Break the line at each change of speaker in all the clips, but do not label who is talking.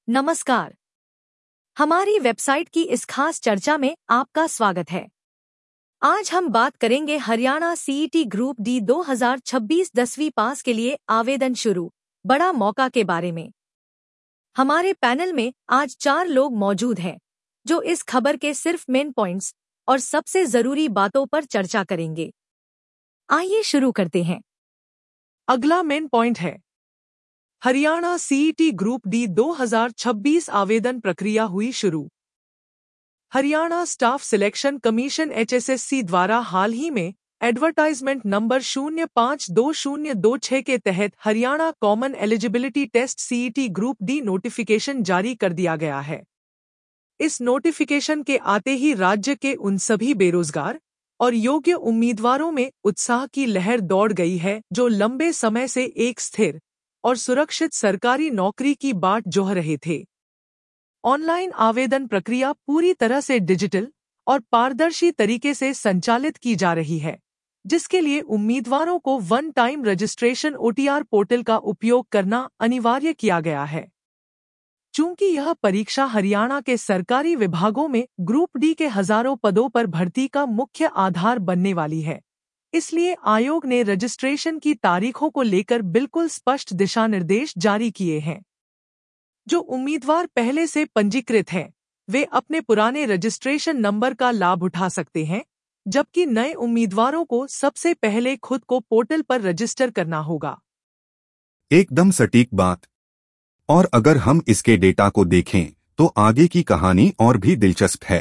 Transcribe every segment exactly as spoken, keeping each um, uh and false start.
नमस्कार। हमारी वेबसाइट की इस खास चर्चा में आपका स्वागत है। आज हम बात करेंगे हरियाणा सीईटी ग्रुप डी दो हज़ार छब्बीस दसवीं पास के लिए आवेदन शुरू, बड़ा मौका के बारे में। हमारे पैनल में आज चार लोग मौजूद हैं जो इस खबर के सिर्फ मेन पॉइंट्स और सबसे जरूरी बातों पर चर्चा करेंगे। आइए शुरू करते हैं।
अगला मेन पॉइंट है हरियाणा सीईटी ग्रुप डी दो हज़ार छब्बीस आवेदन प्रक्रिया हुई शुरू। Haryana staff selection commission HSSC द्वारा हाल ही में एडवर्टाइजमेंट नंबर शून्य पाँच दो शून्य दो छह के तहत Haryana common eligibility test CET group D notification जारी कर दिया गया है। इस नोटिफिकेशन के आते ही राज्य के उन सभी बेरोजगार और योग्य उम्मीदवारों में उत्साह की लहर दौड़ गई है जो लंबे समय से एक स्थिर और सुरक्षित सरकारी नौकरी की बाट जोह रहे थे। ऑनलाइन आवेदन प्रक्रिया पूरी तरह से डिजिटल और पारदर्शी तरीके से संचालित की जा रही है, जिसके लिए उम्मीदवारों को one time registration OTR portal का उपयोग करना अनिवार्य किया गया है। चूंकि यह परीक्षा हरियाणा के सरकारी विभागों में ग्रुप डी के हजारों पदों पर भर्ती का मुख्य आधार बनने वाली है, इसलिए आयोग ने रजिस्ट्रेशन की तारीखों को लेकर बिल्कुल स्पष्ट दिशा निर्देश जारी किए हैं। जो उम्मीदवार पहले से पंजीकृत हैं, वे अपने पुराने रजिस्ट्रेशन नंबर का लाभ उठा सकते हैं, जबकि नए उम्मीदवारों को सबसे पहले खुद को पोर्टल पर रजिस्टर करना होगा।
एकदम सटीक बात। और अगर हम इसके डेटा को देखें तो आगे की कहानी और भी दिलचस्प है।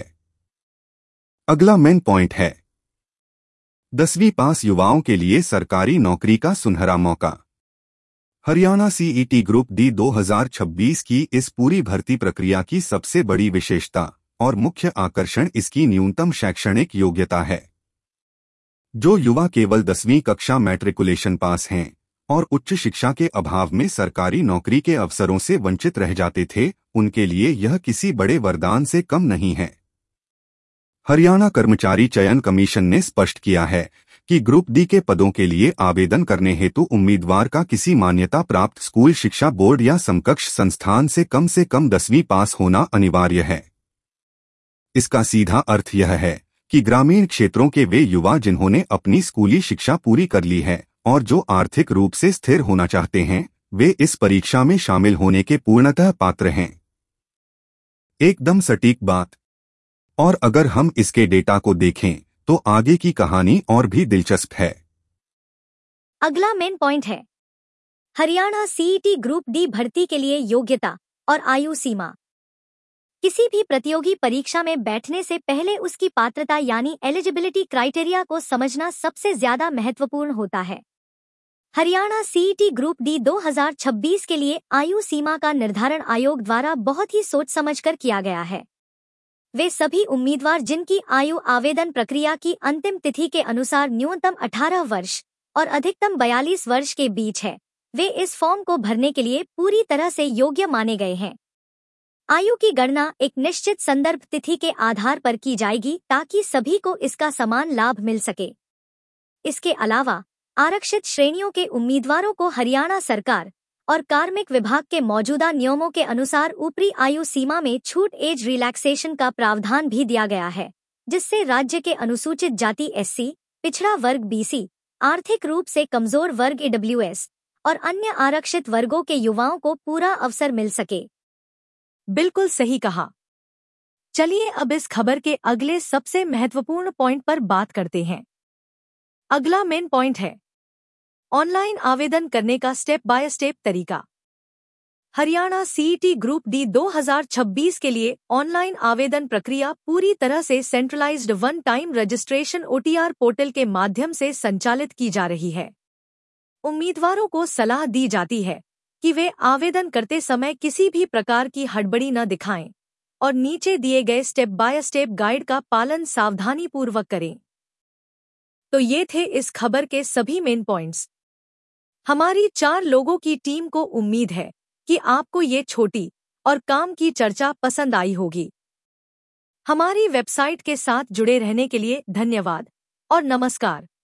अगला मेन पॉइंट है दसवीं पास युवाओं के लिए सरकारी नौकरी का सुनहरा मौका। हरियाणा सीईटी ग्रुप डी दो हज़ार छब्बीस की इस पूरी भर्ती प्रक्रिया की सबसे बड़ी विशेषता और मुख्य आकर्षण इसकी न्यूनतम शैक्षणिक योग्यता है। जो युवा केवल दसवीं कक्षा मैट्रिकुलेशन पास हैं और उच्च शिक्षा के अभाव में सरकारी नौकरी के अवसरों से वंचित रह जाते थे, उनके लिए यह किसी बड़े वरदान से कम नहीं है। हरियाणा कर्मचारी चयन कमीशन ने स्पष्ट किया है कि ग्रुप डी के पदों के लिए आवेदन करने हेतु उम्मीदवार का किसी मान्यता प्राप्त स्कूल शिक्षा बोर्ड या समकक्ष संस्थान से कम से कम दसवीं पास होना अनिवार्य है। इसका सीधा अर्थ यह है कि ग्रामीण क्षेत्रों के वे युवा जिन्होंने अपनी स्कूली शिक्षा पूरी कर ली है और जो आर्थिक रूप से स्थिर होना चाहते हैं, वे इस परीक्षा में शामिल होने के पूर्णतः पात्र हैं। एकदम सटीक बात। और अगर हम इसके डेटा को देखें तो आगे की कहानी और भी दिलचस्प है।
अगला मेन पॉइंट है हरियाणा सीईटी ग्रुप डी भर्ती के लिए योग्यता और आयु सीमा। किसी भी प्रतियोगी परीक्षा में बैठने से पहले उसकी पात्रता यानी एलिजिबिलिटी क्राइटेरिया को समझना सबसे ज्यादा महत्वपूर्ण होता है। हरियाणा सीईटी ग्रुप डी दो हज़ार छब्बीस के लिए आयु सीमा का निर्धारण आयोग द्वारा बहुत ही सोच समझकर किया गया है। वे सभी उम्मीदवार जिनकी आयु आवेदन प्रक्रिया की अंतिम तिथि के अनुसार न्यूनतम अठारह वर्ष और अधिकतम बयालीस वर्ष के बीच है, वे इस फॉर्म को भरने के लिए पूरी तरह से योग्य माने गए हैं। आयु की गणना एक निश्चित संदर्भ तिथि के आधार पर की जाएगी ताकि सभी को इसका समान लाभ मिल सके। इसके अलावा आरक्षित श्रेणियों के उम्मीदवारों को हरियाणा सरकार और कार्मिक विभाग के मौजूदा नियमों के अनुसार ऊपरी आयु सीमा में छूट एज रिलैक्सेशन का प्रावधान भी दिया गया है, जिससे राज्य के अनुसूचित जाति एससी, पिछड़ा वर्ग बीसी, आर्थिक रूप से कमजोर वर्ग ईडब्ल्यूएस और अन्य आरक्षित वर्गों के युवाओं को पूरा अवसर मिल सके।
बिल्कुल सही कहा।
चलिए अब इस खबर के अगले सबसे महत्वपूर्ण पॉइंट पर बात करते हैं।
अगला मेन पॉइंट है ऑनलाइन आवेदन करने का स्टेप बाय स्टेप तरीका। हरियाणा सीईटी ग्रुप डी दो हज़ार छब्बीस के लिए ऑनलाइन आवेदन प्रक्रिया पूरी तरह से centralised one time registration OTR portal के माध्यम से संचालित की जा रही है। उम्मीदवारों को सलाह दी जाती है कि वे आवेदन करते समय किसी भी प्रकार की हड़बड़ी न दिखाएं और नीचे दिए गए स्टेप बाय स्टेप गाइड का पालन सावधानीपूर्वक करें। तो ये थे इस खबर के सभी मेन पॉइंट्स। हमारी चार लोगों की टीम को उम्मीद है कि आपको ये छोटी और काम की चर्चा पसंद आई होगी। हमारी वेबसाइट के साथ जुड़े रहने के लिए धन्यवाद और नमस्कार।